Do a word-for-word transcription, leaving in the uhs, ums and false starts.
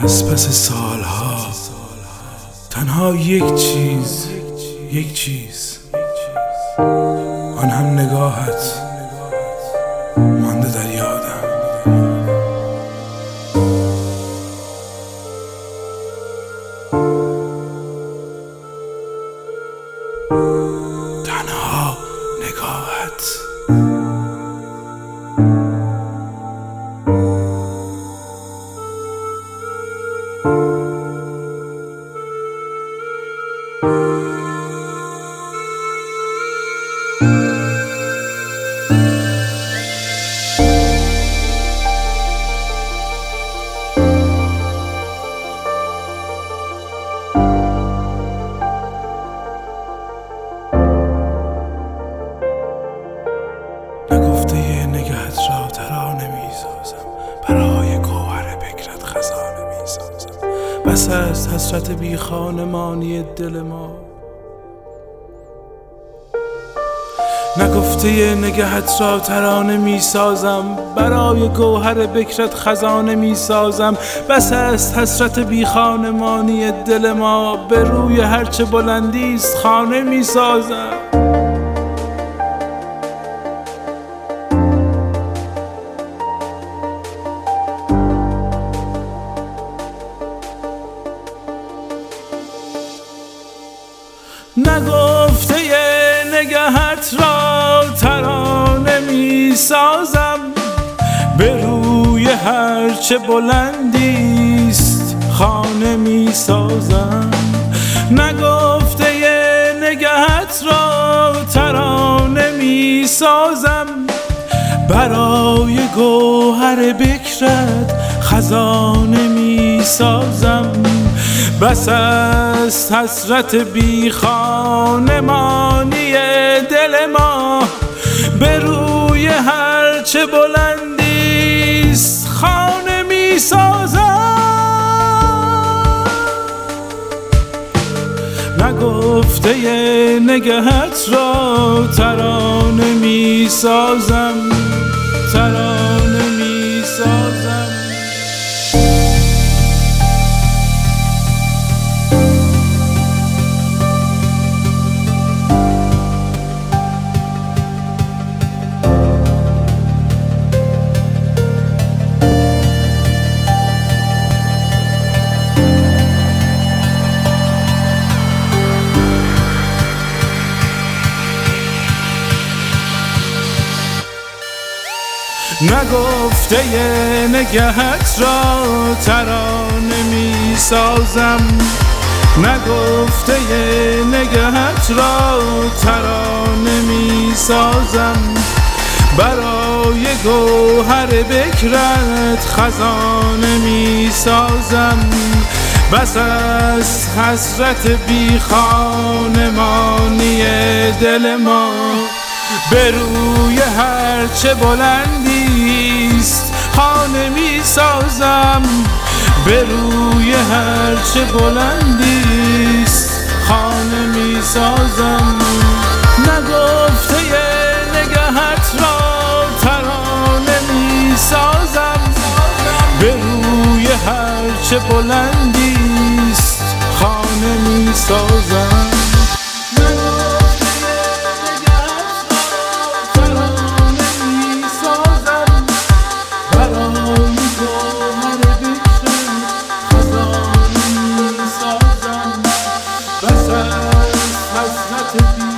از پس سالها تنها یک چیز یک چیز آن هم نگاهت مانده در یادم. تنها نگاهت نگفته یه نگهت را ترانه می سازم، برای گوهر بکرت خزانه می سازم. بس از حسرت بی خانمانی دل ما. نگفته یه نگهت را ترانه می سازم، برای گوهر بکرت خزانه می سازم. بس از حسرت بی خانمانی دل ما، به روی هرچه بلندی است خانه می سازم. نگفته یه نگهت را ترانه می سازم، به روی هرچه بلندیست خانه می سازم. نگفته یه نگهت را ترانه می سازم، برای گوهر بکرت خزانه می سازم. بس از حسرت بی خانمانی دل ما، به روی هرچه بلندیست خانه می سازم. نگفته یه نگهت را ترانه می سازم، ترانه می سازم. نگفته یه نگهت را ترانه می سازم، نگفته یه نگهت را ترانه می سازم. برای گوهر بکرت خزانه می سازم. بس از حسرت بی خانمانی دل ما، به روی هرچه بلندیست خانه می سازم. به روی هرچه بلندیست خانه می سازم. نگفته یه نگهت را ترانه می سازم، به روی هرچه بلندیست خانه می سازم. حسرت